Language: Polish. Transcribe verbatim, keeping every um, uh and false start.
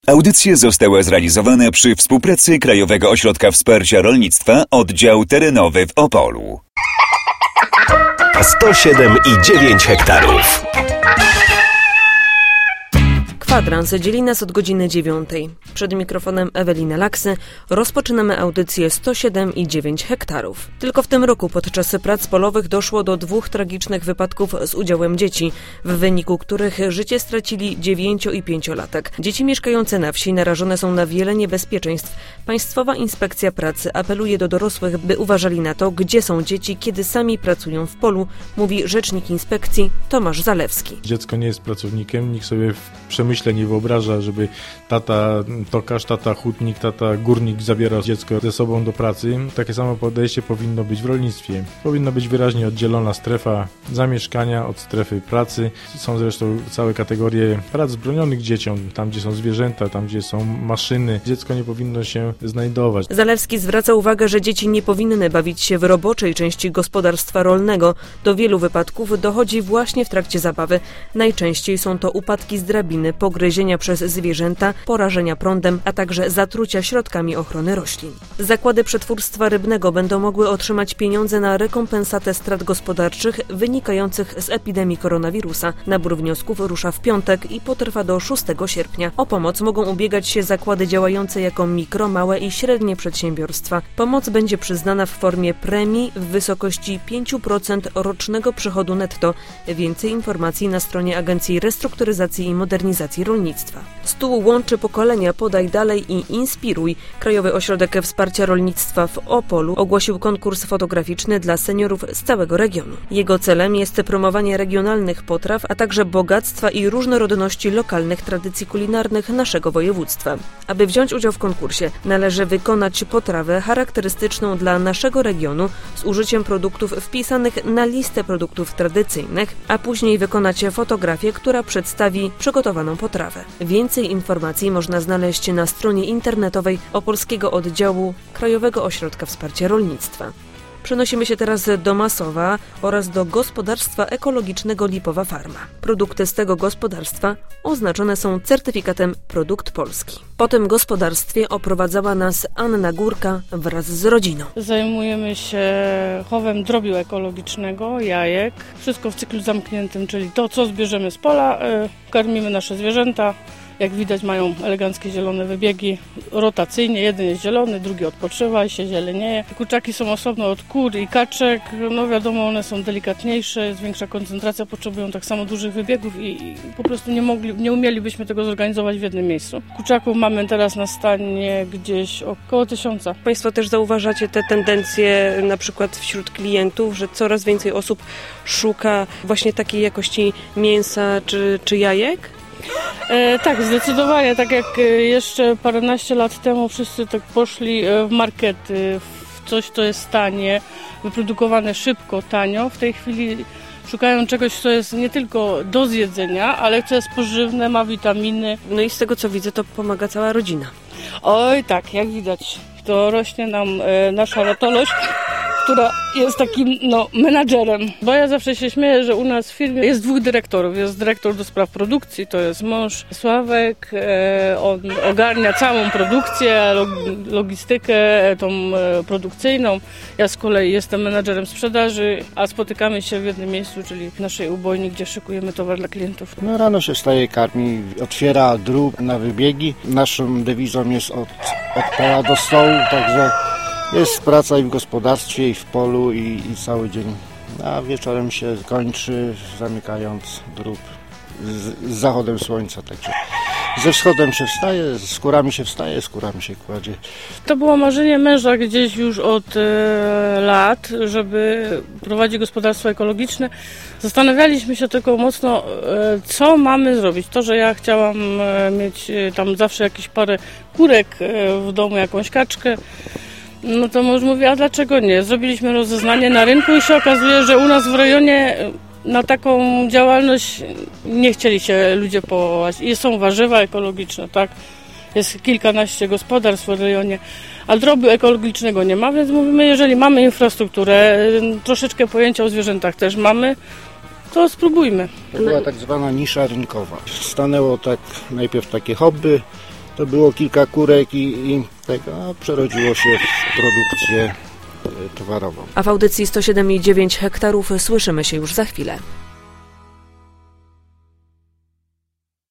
Audycja została zrealizowana przy współpracy Krajowego Ośrodka Wsparcia Rolnictwa, oddział terenowy w Opolu. sto siedem i dziewięć hektarów. Kwadrans dzieli nas od godziny dziewiątej. Przed mikrofonem Ewelina Laksy rozpoczynamy audycję sto siedem i dziewięć hektarów. Tylko w tym roku podczas prac polowych doszło do dwóch tragicznych wypadków z udziałem dzieci, w wyniku których życie stracili dziewięcio- i pięciolatek. Dzieci mieszkające na wsi narażone są na wiele niebezpieczeństw. Państwowa Inspekcja Pracy apeluje do dorosłych, by uważali na to, gdzie są dzieci, kiedy sami pracują w polu, mówi rzecznik inspekcji Tomasz Zalewski. Dziecko nie jest pracownikiem, nikt sobie w przemyśle nie wyobraża, żeby tata tokarz, tata hutnik, tata górnik zabierał dziecko ze sobą do pracy. Takie samo podejście powinno być w rolnictwie. Powinna być wyraźnie oddzielona strefa zamieszkania od strefy pracy. Są zresztą całe kategorie prac bronionych dzieciom, tam gdzie są zwierzęta, tam gdzie są maszyny. Dziecko nie powinno się znajdować. Zalewski zwraca uwagę, że dzieci nie powinny bawić się w roboczej części gospodarstwa rolnego. Do wielu wypadków dochodzi właśnie w trakcie zabawy. Najczęściej są to upadki z drabiny, pogryzienia przez zwierzęta, porażenia prądem, a także zatrucia środkami ochrony roślin. Zakłady przetwórstwa rybnego będą mogły otrzymać pieniądze na rekompensatę strat gospodarczych wynikających z epidemii koronawirusa. Nabór wniosków rusza w piątek i potrwa do szóstego sierpnia. O pomoc mogą ubiegać się zakłady działające jako mikro, małe i średnie przedsiębiorstwa. Pomoc będzie przyznana w formie premii w wysokości pięć procent rocznego przychodu netto. Więcej informacji na stronie Agencji Restrukturyzacji i Modernizacji Rolnictwa. Stół łączy pokolenia, podaj dalej i inspiruj. Krajowy Ośrodek Wsparcia Rolnictwa w Opolu ogłosił konkurs fotograficzny dla seniorów z całego regionu. Jego celem jest promowanie regionalnych potraw, a także bogactwa i różnorodności lokalnych tradycji kulinarnych naszego województwa. Aby wziąć udział w konkursie, należy wykonać potrawę charakterystyczną dla naszego regionu z użyciem produktów wpisanych na listę produktów tradycyjnych, a później wykonać fotografię, która przedstawi przygotowaną potrawę. Więcej informacji można znaleźć na stronie internetowej Opolskiego Oddziału Krajowego Ośrodka Wsparcia Rolnictwa. Przenosimy się teraz do Masowa oraz do gospodarstwa ekologicznego Lipowa Farma. Produkty z tego gospodarstwa oznaczone są certyfikatem Produkt Polski. Po tym gospodarstwie oprowadzała nas Anna Górka wraz z rodziną. Zajmujemy się chowem drobiu ekologicznego, jajek. Wszystko w cyklu zamkniętym, czyli to, co zbierzemy z pola, karmimy nasze zwierzęta. Jak widać, mają eleganckie zielone wybiegi rotacyjnie. Jeden jest zielony, drugi odpoczywa i się zielenieje. Kurczaki są osobno od kur i kaczek. No wiadomo, one są delikatniejsze, jest większa koncentracja, potrzebują tak samo dużych wybiegów i, i po prostu nie mogli, nie umielibyśmy tego zorganizować w jednym miejscu. Kurczaków mamy teraz na stanie gdzieś około tysiąca. Państwo też zauważacie te tendencje na przykład wśród klientów, że coraz więcej osób szuka właśnie takiej jakości mięsa czy, czy jajek? E, tak, zdecydowanie. Tak jak jeszcze paręnaście lat temu wszyscy tak poszli w markety, w coś, co jest tanie, wyprodukowane szybko, tanio. W tej chwili szukają czegoś, co jest nie tylko do zjedzenia, ale co jest pożywne, ma witaminy. No i z tego, co widzę, to pomaga cała rodzina. Oj tak, jak widać, to rośnie nam e, nasza ratoloś, która jest takim no, menadżerem. Bo ja zawsze się śmieję, że u nas w firmie jest dwóch dyrektorów. Jest dyrektor do spraw produkcji, to jest mąż Sławek. E, on ogarnia całą produkcję, log, logistykę tą e, produkcyjną. Ja z kolei jestem menadżerem sprzedaży, a spotykamy się w jednym miejscu, czyli w naszej ubojni, gdzie szykujemy towar dla klientów. No rano się wstaje, karmi, otwiera drób na wybiegi. Naszą dewizą jest od, od pola do stołu, także jest praca i w gospodarstwie, i w polu, i, i cały dzień. A wieczorem się kończy, zamykając drób z, z zachodem słońca. Także ze wschodem się wstaje, z kurami się wstaje, z kurami się kładzie. To było marzenie męża gdzieś już od e, lat, żeby prowadzić gospodarstwo ekologiczne. Zastanawialiśmy się tylko mocno, e, co mamy zrobić. To, że ja chciałam e, mieć e, tam zawsze jakieś parę kurek e, w domu, jakąś kaczkę. No to mąż mówi, a dlaczego nie? Zrobiliśmy rozeznanie na rynku i się okazuje, że u nas w rejonie na taką działalność nie chcieli się ludzie powołać. I są warzywa ekologiczne, tak? Jest kilkanaście gospodarstw w rejonie, a drobiu ekologicznego nie ma, więc mówimy, jeżeli mamy infrastrukturę, troszeczkę pojęcia o zwierzętach też mamy, to spróbujmy. To była tak zwana nisza rynkowa. Stanęło tak najpierw takie hobby, To było kilka kurek i, i tego, a przerodziło się w produkcję towarową. A w audycji sto siedem i dziewięć hektarów słyszymy się już za chwilę.